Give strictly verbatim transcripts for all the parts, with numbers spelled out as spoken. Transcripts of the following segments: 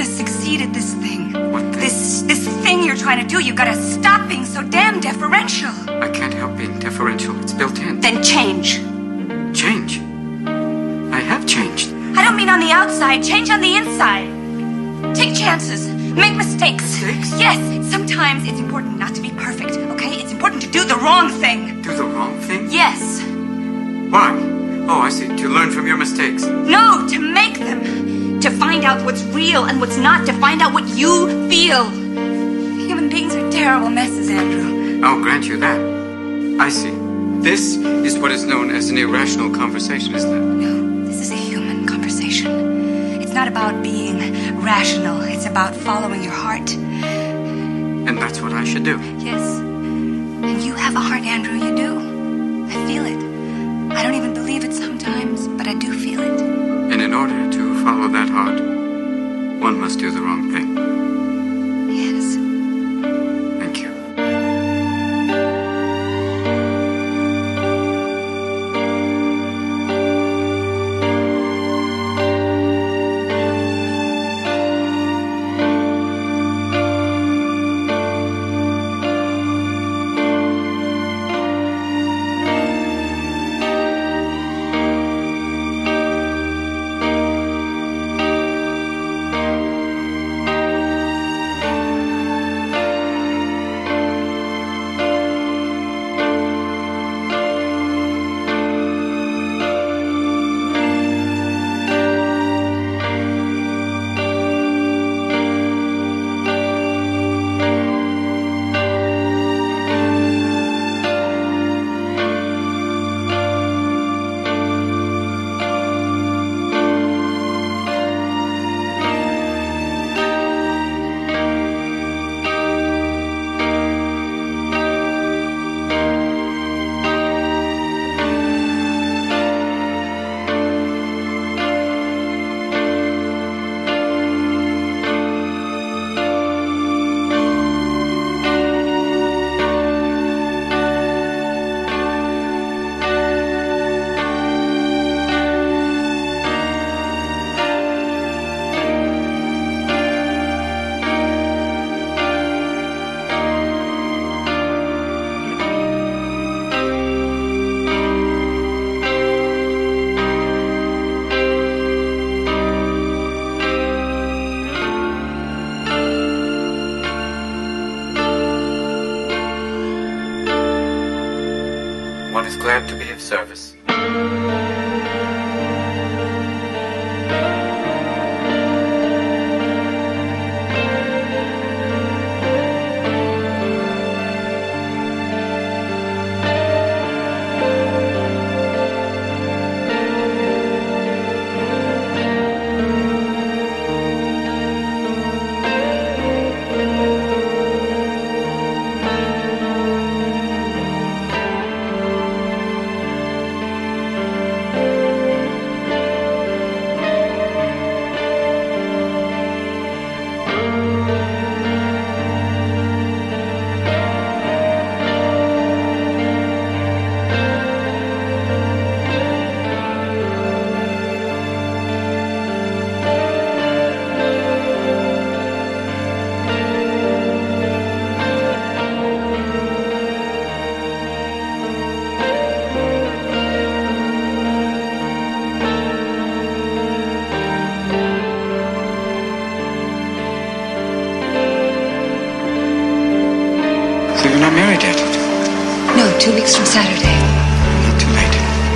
gonna succeed at this thing. What thing? This, this thing you're trying to do, you gotta stop being so damn deferential. I can't help being deferential. It's built in. Then change. Change? I have changed. I don't mean on the outside, change on the inside. Take chances. Make mistakes. Mistakes? Yes, sometimes it's important not to be perfect, okay? It's important to do the wrong thing. Do the wrong thing? Yes. Why? Oh, I see. To learn from your mistakes. No, to make them. To find out what's real and what's not. To find out what you feel. Human beings are terrible messes, Andrew. I'll grant you that. I see. This is what is known as an irrational conversation, isn't it? No, this is a human conversation. It's not about being rational. It's about following your heart. And that's what I should do. Yes. And you have a heart, Andrew. You do. I feel it. I don't even believe it sometimes, but I do feel it. And in order to follow that heart, one must do the wrong thing. Yes. Thank you. One is glad to be of service. So you're not married yet? No, two weeks from Saturday. Not too late.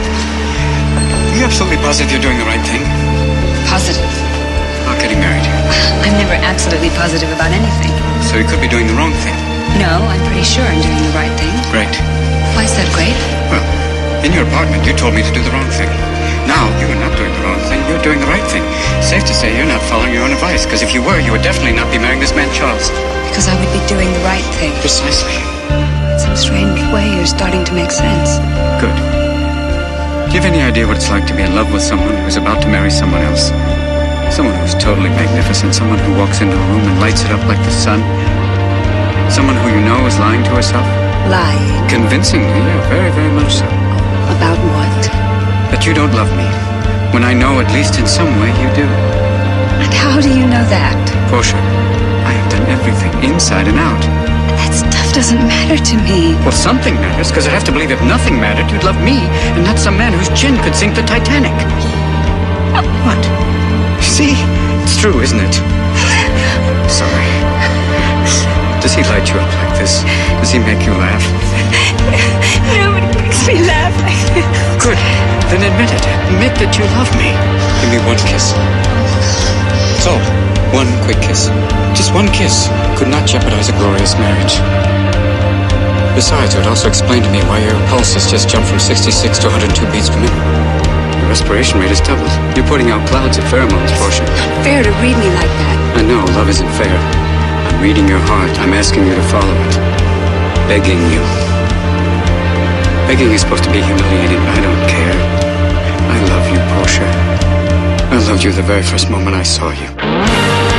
Are you absolutely positive you're doing the right thing? Positive. About getting married? I'm never absolutely positive about anything. So you could be doing the wrong thing? No, I'm pretty sure I'm doing the right thing. Great. Why is that great? Well, in your apartment, you told me to do the wrong thing. Now, you are not doing the wrong thing. You're doing the right thing. Safe to say you're not following your own advice, because if you were, you would definitely not be marrying this man, Charles. Because I would be doing the right thing. Precisely. In some strange way, you're starting to make sense. Good. Do you have any idea what it's like to be in love with someone who's about to marry someone else? Someone who's totally magnificent. Someone who walks into a room and lights it up like the sun. Someone who you know is lying to herself. Lying? Convincingly, yeah, very, very much so. About what? That you don't love me. When I know, at least in some way, you do. And how do you know that? Portia, I have done everything, inside and out. That stuff doesn't matter to me. Well, something matters, because I have to believe if nothing mattered, you'd love me, and not some man whose chin could sink the Titanic. What? See? It's true, isn't it? Sorry. Does he light you up like this? Does he make you laugh? Nobody makes me laugh like this. Good. Then admit it. Admit that you love me. Give me one kiss. That's all. One quick kiss. Just one kiss could not jeopardize a glorious marriage. Besides, it would also explain to me why your pulse has just jumped from sixty-six to one hundred two beats per minute. Your respiration rate has doubled. You're putting out clouds of pheromones, Portia. Not fair to read me like that. I know, love isn't fair. I'm reading your heart. I'm asking you to follow it. Begging you. Begging is supposed to be humiliating, but I don't care. I love you, Portia. I loved you the very first moment I saw you.